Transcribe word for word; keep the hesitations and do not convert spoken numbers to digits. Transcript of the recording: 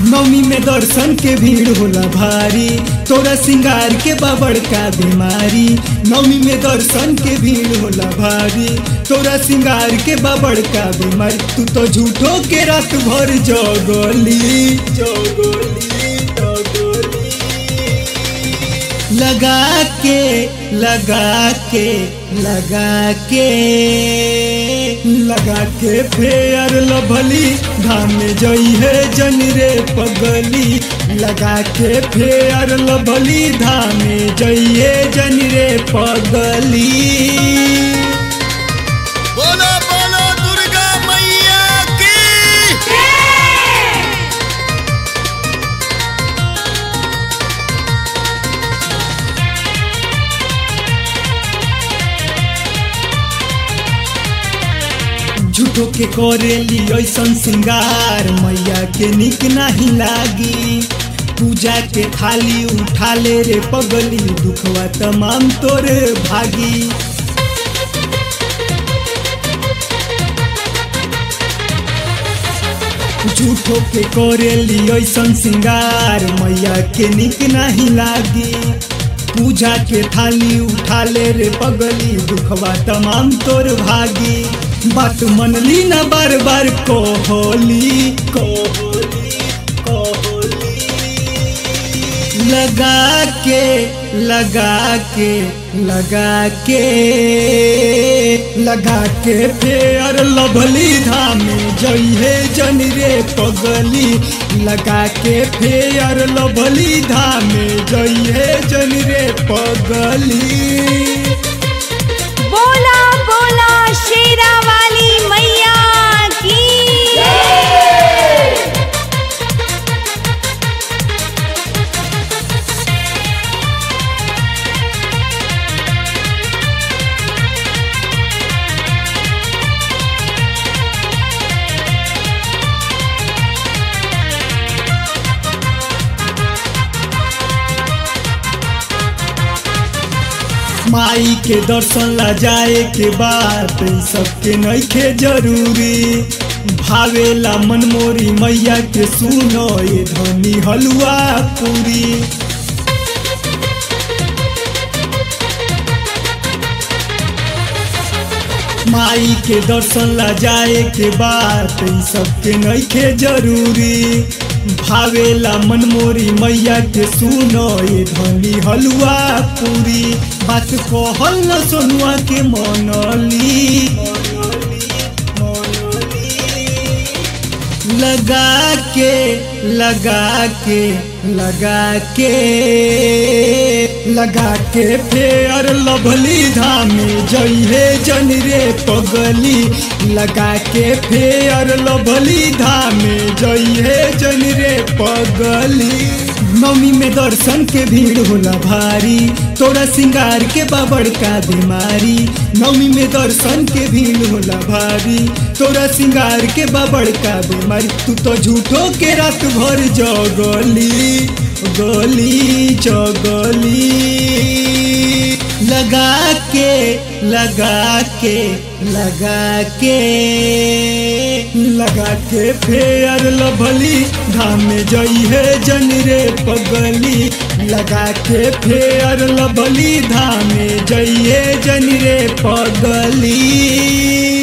नवमी में दर्शन के भीड़ होला भारी, तोरा सिंगार के बाबड़ का बीमारी। नवमी में दर्शन के भीड़ होला भारी, तोरा सिंगार के बाबड़ का बीमारी। तू तो झूठो के रात भर जगली जगली जगली लगा के लगा के लगा के लगा के फेयर लभली धाम में जई है जन रे पगली। लगा के फेयर लभली धाम में जई है जन रे पगली। बोलो बोलो दुर्गा मैया की। झूठो के करेली ऐसन सिंगार, मैया के निक नहीं लागी। पूजा के थाली उठा ले रे पगली, दुखवा तमाम तोरे भागी। झूठो के करेली ऐसन सिंगार, मैया के निक नहीं लागी। पूजा के थाली उठा ले रे पगली, दुखवा तमाम तोर भागी। बात मनली ना बार बार कोहली कोहली कोहली लगा के लगा के लगा के लगा के फेयर लभली धाम जई है जन रे पगली। लगा के फेयर लभली धाम जई है जन रे पगली। बोला बोला शेरा वाली मैया की। माई के दर्शन ला जाए के बात सबके नइखे जरूरी। भावेला मनमोरी मैया के सुनो ये धनी हलुआ पूरी। माई के दर्शन ला जाए के बात सबके नइखे जरूरी। भावेला मनमोरी मैया के सुनो ये धनी हलुआ पूरी। बात कहल न सोनुआ के मनली लगा के लगा के लगा के लगा के फेयर लभली धाम जई है जन रे पगली। लगा के फेयर लभली धाम जई है जन रे पगली। नवमी में दर्शन के भीड़ होला भारी, तोरा सिंगार के बाबड़ का बीमारी। नवमी में दर्शन के भीड़ होला भारी, तोरा सिंगार के बाबड़ का बीमारी। तू तो झूठो के रात भर जगली गली जगली लगा के लगा के लगा के लगा के फेयर लभली धाम में जई है जन रे पगली। लगा के फेयर लभली धाम में जई है जन रे पगली।